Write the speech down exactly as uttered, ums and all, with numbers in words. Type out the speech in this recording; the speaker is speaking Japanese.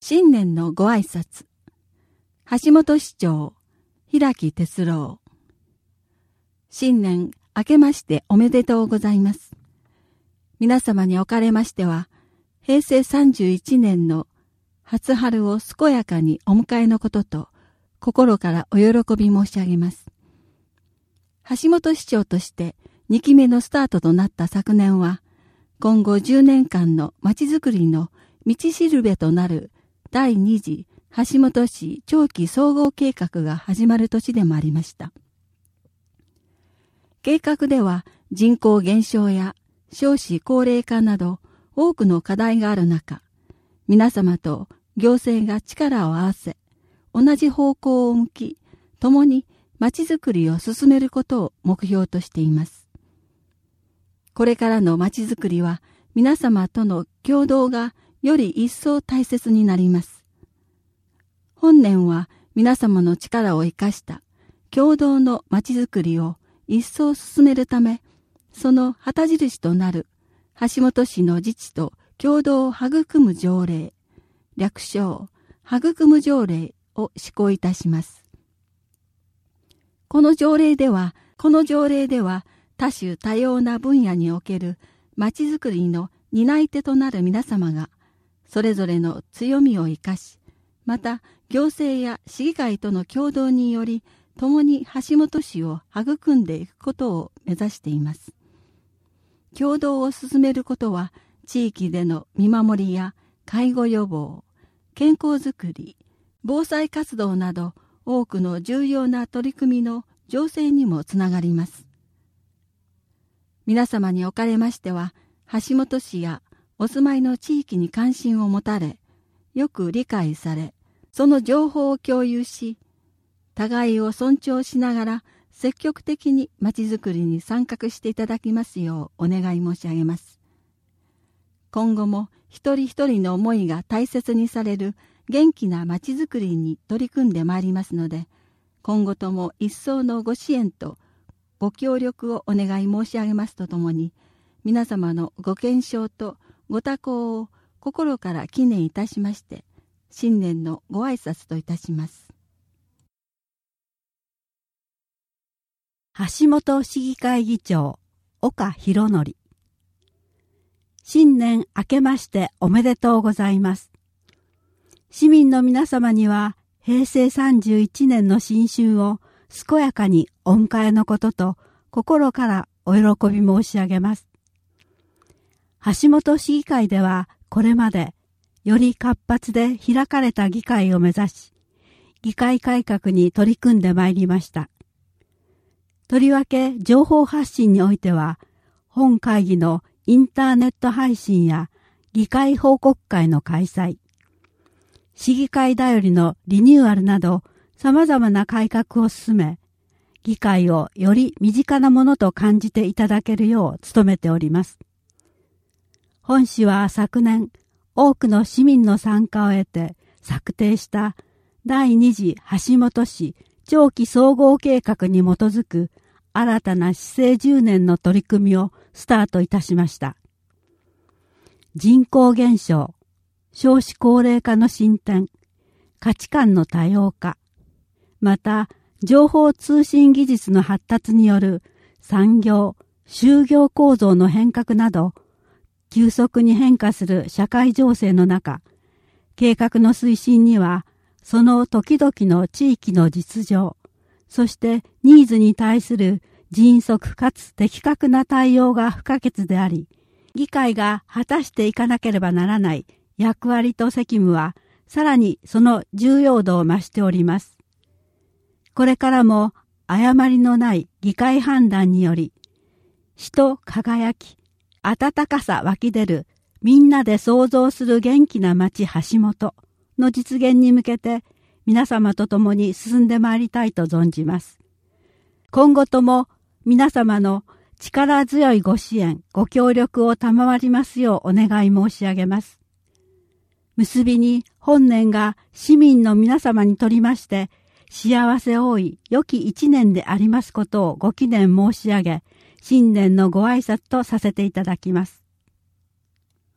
新年のご挨拶。橋本市長、平木哲郎。新年明けましておめでとうございます。皆様におかれましては、平成さんじゅういちねんの初春を健やかにお迎えのことと、心からお喜び申し上げます。橋本市長としてにきめのスタートとなった昨年は、今後じゅうねんかんのまちづくりの道しるべとなるだいに次橋本市長期総合計画が始まる年でもありました。計画では人口減少や少子高齢化など多くの課題がある中、皆様と行政が力を合わせ、同じ方向を向き、共にまちづくりを進めることを目標としています。これからのまちづくりは皆様との共同がより一層大切になります。本年は皆様の力を生かした共同のまちづくりを一層進めるため、その旗印となる橋本市の自治と共同を育む条例、略称育む条例を施行いたします。この条例では、この条例では多種多様な分野におけるまちづくりの担い手となる皆様が、それぞれの強みを生かし、また行政や市議会との共同により、共に橋本市を育んでいくことを目指しています。共同を進めることは、地域での見守りや介護予防、健康づくり、防災活動など多くの重要な取り組みの醸成にもつながります。皆様におかれましては、橋本市やお住まいの地域に関心を持たれ、よく理解され、その情報を共有し、互いを尊重しながら積極的にまちづくりに参画していただきますようお願い申し上げます。今後も一人一人の思いが大切にされる元気なまちづくりに取り組んでまいりますので、今後とも一層のご支援とご協力をお願い申し上げますとともに、皆様のご健勝とご多幸を心から祈念いたしまして、新年のご挨拶といたします。 橋本市議会議長、岡博則。新年明けましておめでとうございます。市民の皆様には、平成さんじゅういちねんの新春を健やかにお迎えのことと、心からお喜び申し上げます。橋本市議会では、これまで、より活発で開かれた議会を目指し、議会改革に取り組んでまいりました。とりわけ情報発信においては、本会議のインターネット配信や議会報告会の開催、市議会だよりのリニューアルなど様々な改革を進め、議会をより身近なものと感じていただけるよう努めております。本市は昨年、多くの市民の参加を得て策定しただいに次橋本市長期総合計画に基づく新たな市政じゅうねんの取り組みをスタートいたしました。人口減少、少子高齢化の進展、価値観の多様化、また情報通信技術の発達による産業、就業構造の変革など、急速に変化する社会情勢の中、計画の推進には、その時々の地域の実情、そしてニーズに対する迅速かつ的確な対応が不可欠であり、議会が果たしていかなければならない役割と責務は、さらにその重要度を増しております。これからも誤りのない議会判断により、死と輝き、温かさ湧き出るみんなで創造する元気な町橋本の実現に向けて皆様と共に進んでまいりたいと存じます。今後とも皆様の力強いご支援、ご協力を賜りますようお願い申し上げます。結びに本年が市民の皆様にとりまして幸せ多い良き一年でありますことをご祈念申し上げ、新年のご挨拶とさせていただきます。